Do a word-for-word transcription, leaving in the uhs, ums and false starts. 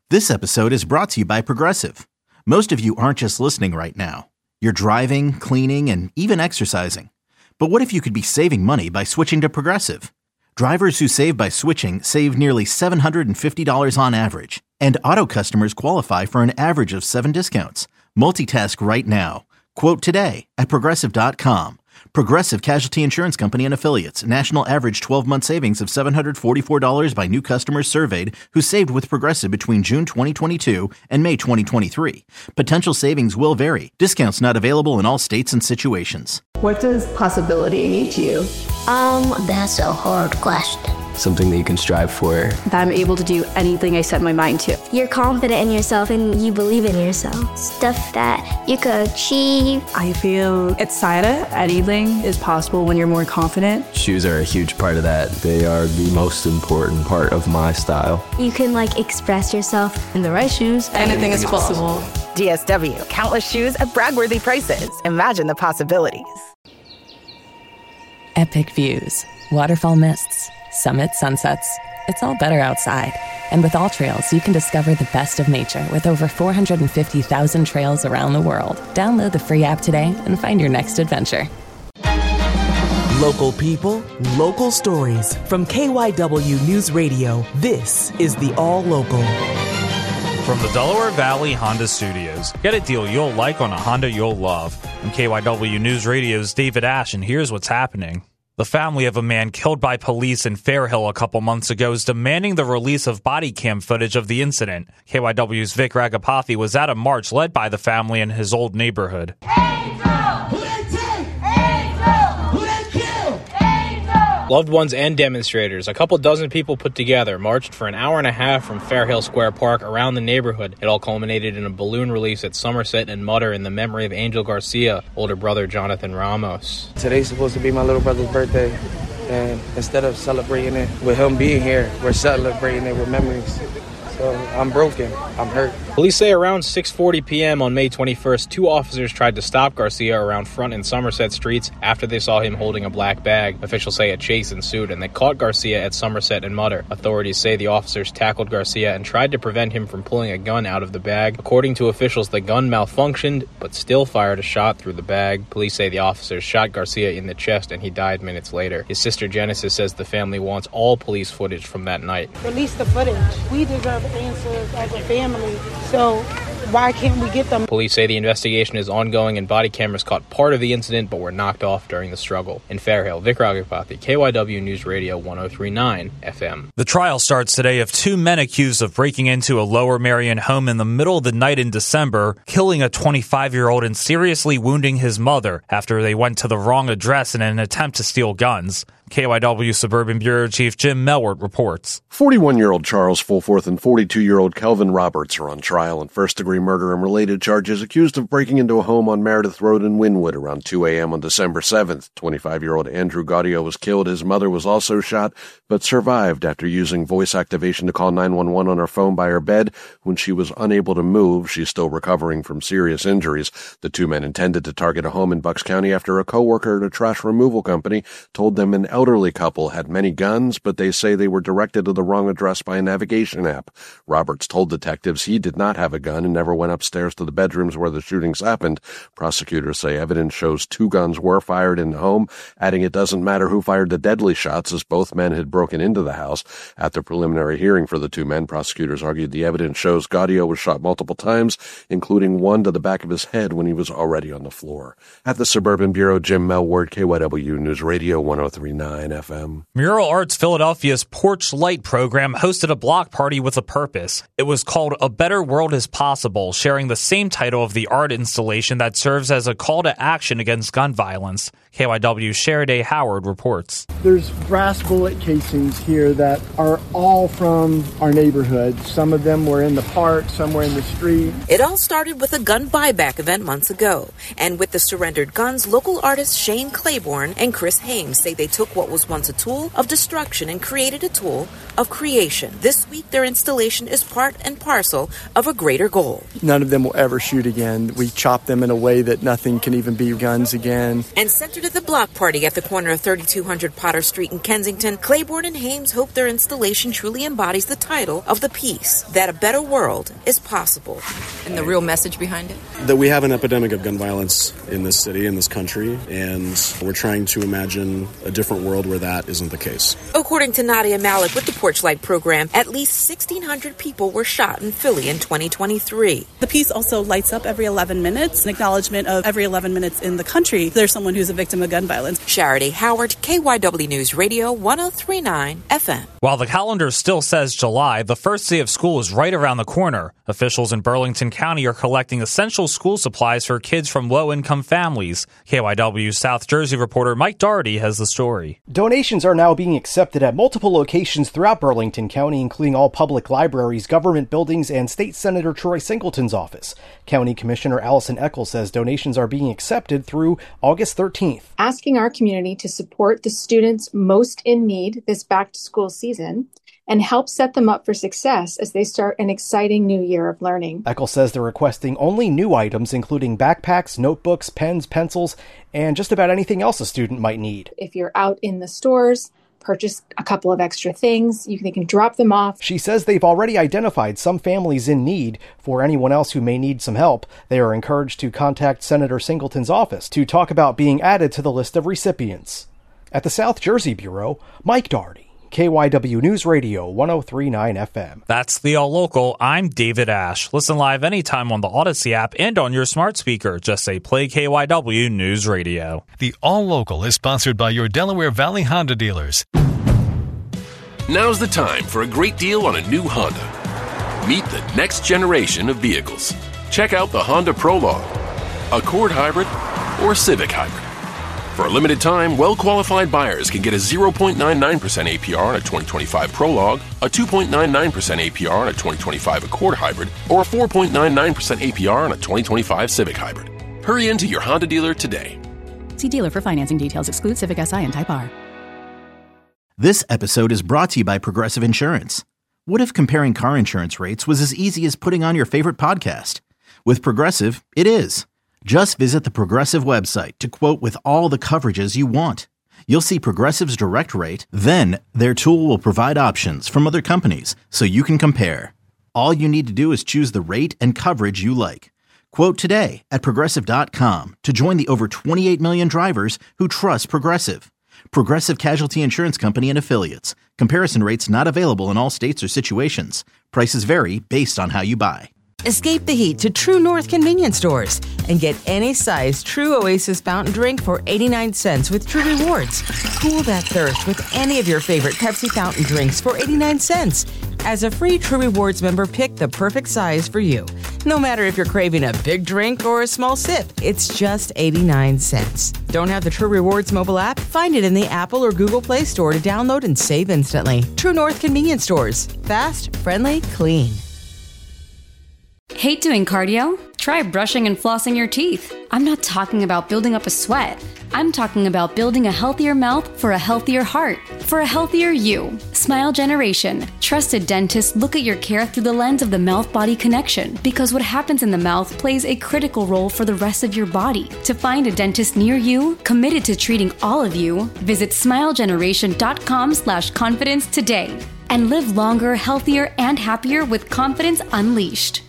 This episode is brought to you by Progressive. Most of you aren't just listening right now. You're driving, cleaning, and even exercising. But what if you could be saving money by switching to Progressive? Drivers who save by switching save nearly seven hundred fifty dollars on average. And auto customers qualify for an average of seven discounts. Multitask right now. Quote today at Progressive dot com. Progressive Casualty Insurance Company and Affiliates. National average twelve-month savings of seven hundred forty-four dollars by new customers surveyed who saved with Progressive between June twenty twenty-two and May twenty twenty-three. Potential savings will vary. Discounts not available in all states and situations. What does possibility mean to you? Um, that's a hard question. Something that you can strive for. That I'm able to do anything I set my mind to. You're confident in yourself and you believe in yourself. Stuff that you could achieve. I feel excited. Anything is possible when you're more confident. Shoes are a huge part of that. They are the most important part of my style. You can like express yourself. In the right shoes, anything is possible. D S W, countless shoes at brag-worthy prices. Imagine the possibilities. Epic views, waterfall mists, summit sunsets. It's all better outside. And with All Trails, you can discover the best of nature with over four hundred fifty thousand trails around the world. Download the free app today and find your next adventure. Local people, local stories. From K Y W News Radio, this is the All Local. From the Delaware Valley Honda Studios, get a deal you'll like on a Honda you'll love. From K Y W News Radio's David Ash, and here's what's happening. The family of a man killed by police in Fairhill a couple months ago is demanding the release of body cam footage of the incident. K Y W's Vic Ragapathy was at a march led by the family in his old neighborhood. Loved ones and demonstrators, a couple dozen people put together, marched for an hour and a half from Fairhill Square Park around the neighborhood. It all culminated in a balloon release at Somerset and Mutter in the memory of Angel Garcia, older brother Jonathan Ramos. Today's supposed to be my little brother's birthday, and instead of celebrating it with him being here, we're celebrating it with memories. So I'm broken. I'm hurt. Police say around six forty p.m. on May twenty-first, two officers tried to stop Garcia around Front and Somerset streets after they saw him holding a black bag. Officials say a chase ensued, and they caught Garcia at Somerset and Mutter. Authorities say the officers tackled Garcia and tried to prevent him from pulling a gun out of the bag. According to officials, the gun malfunctioned, but still fired a shot through the bag. Police say the officers shot Garcia in the chest, and he died minutes later. His sister Genesis says the family wants all police footage from that night. Release the footage. We deserve answers as a family. So why can't we get them? Police say the investigation is ongoing and body cameras caught part of the incident but were knocked off during the struggle. In Fairhill, Vic Ragapathy, K Y W News Radio one oh three point nine F M. The trial starts today of two men accused of breaking into a Lower Merion home in the middle of the night in December, killing a twenty-five-year-old and seriously wounding his mother after they went to the wrong address in an attempt to steal guns. K Y W Suburban Bureau Chief Jim Melwart reports. forty-one-year-old Charles Fulforth and forty-two-year-old Kelvin Roberts are on trial in first-degree murder and related charges, accused of breaking into a home on Meredith Road in Wynwood around two a.m. on December seventh. twenty-five-year-old Andrew Gaudio was killed. His mother was also shot, but survived after using voice activation to call nine one one on her phone by her bed. When she was unable to move, she's still recovering from serious injuries. The two men intended to target a home in Bucks County after a co-worker at a trash removal company told them an elderly couple had many guns, but they say they were directed to the wrong address by a navigation app. Roberts told detectives he did not have a gun and never went upstairs to the bedrooms where the shootings happened. Prosecutors say evidence shows two guns were fired in the home, adding it doesn't matter who fired the deadly shots as both men had broken into the house. At the preliminary hearing for the two men, prosecutors argued the evidence shows Gaudio was shot multiple times, including one to the back of his head when he was already on the floor. At the Suburban Bureau, Jim Melwart, K Y W News Radio one oh three point nine F M. Mural Arts Philadelphia's Porch Light program hosted a block party with a purpose. It was called A Better World is Possible, sharing the same title of the art installation that serves as a call to action against gun violence. K Y W's Sheriday Howard reports. There's brass bullet casings here that are all from our neighborhood. Some of them were in the park, some were in the street. It all started with a gun buyback event months ago. And with the surrendered guns, local artists Shane Claiborne and Chris Hames say they took what was once a tool of destruction and created a tool of creation. This week, their installation is part and parcel of a greater goal. None of them will ever shoot again. We chop them in a way that nothing can even be guns again. And centered at the block party at the corner of thirty-two hundred Potter Street in Kensington, Claiborne and Hames hope their installation truly embodies the title of the piece, that a better world is possible. And the real message behind it? That we have an epidemic of gun violence in this city, in this country, and we're trying to imagine a different world where that isn't the case. According to Nadia Malik with the Porchlight program, at least sixteen hundred people were shot in Philly in twenty twenty-three. The piece also lights up every eleven minutes, an acknowledgement of every eleven minutes in the country there's someone who's a victim of gun violence. Charity Howard, K Y W News Radio, one oh three point nine F M. While the calendar still says July, the first day of school is right around the corner. Officials in Burlington County are collecting essential school supplies for kids from low-income families. K Y W South Jersey reporter Mike Doherty has the story. Donations are now being accepted at multiple locations throughout Burlington County, including all public libraries, government buildings, and State Senator Troy Singleton's office. County Commissioner Allison Eccles says donations are being accepted through August thirteenth. Asking our community to support the students most in need this back-to-school season and help set them up for success as they start an exciting new year of learning. Eccles says they're requesting only new items, including backpacks, notebooks, pens, pencils, and just about anything else a student might need. If you're out in the stores, purchase a couple of extra things. You can, they can drop them off. She says they've already identified some families in need. For anyone else who may need some help, they are encouraged to contact Senator Singleton's office to talk about being added to the list of recipients. At the South Jersey Bureau, Mike Doherty, K Y W News Radio, one oh three point nine F M. That's the All Local. I'm David Ash. Listen live anytime on the Odyssey app and on your smart speaker. Just say play K Y W News Radio. The All Local is sponsored by your Delaware Valley Honda dealers. Now's the time for a great deal on a new Honda. Meet the next generation of vehicles. Check out the Honda Prologue, Accord Hybrid, or Civic Hybrid. For a limited time, well-qualified buyers can get a zero point nine nine percent A P R on a twenty twenty-five Prologue, a two point nine nine percent A P R on a twenty twenty-five Accord Hybrid, or a four point nine nine percent A P R on a twenty twenty-five Civic Hybrid. Hurry into your Honda dealer today. See dealer for financing details. Exclude Civic S I and Type R. This episode is brought to you by Progressive Insurance. What if comparing car insurance rates was as easy as putting on your favorite podcast? With Progressive, it is. Just visit the Progressive website to quote with all the coverages you want. You'll see Progressive's direct rate, then their tool will provide options from other companies so you can compare. All you need to do is choose the rate and coverage you like. Quote today at Progressive dot com to join the over twenty-eight million drivers who trust Progressive. Progressive Casualty Insurance Company and Affiliates. Comparison rates not available in all states or situations. Prices vary based on how you buy. Escape the heat to True North convenience stores and get any size True Oasis fountain drink for eighty-nine cents with True Rewards. Cool that thirst with any of your favorite Pepsi fountain drinks for eighty-nine cents. As a free True Rewards member, pick the perfect size for you. No matter if you're craving a big drink or a small sip, it's just eighty-nine cents. Don't have the True Rewards mobile app? Find it in the Apple or Google Play Store to download and save instantly. True North convenience stores. Fast, friendly, clean. Hate doing cardio? Try brushing and flossing your teeth. I'm not talking about building up a sweat. I'm talking about building a healthier mouth for a healthier heart, for a healthier you. Smile Generation. Trusted dentists look at your care through the lens of the mouth-body connection, because what happens in the mouth plays a critical role for the rest of your body. To find a dentist near you, committed to treating all of you, visit smilegeneration.com slash confidence today. And live longer, healthier, and happier with confidence unleashed.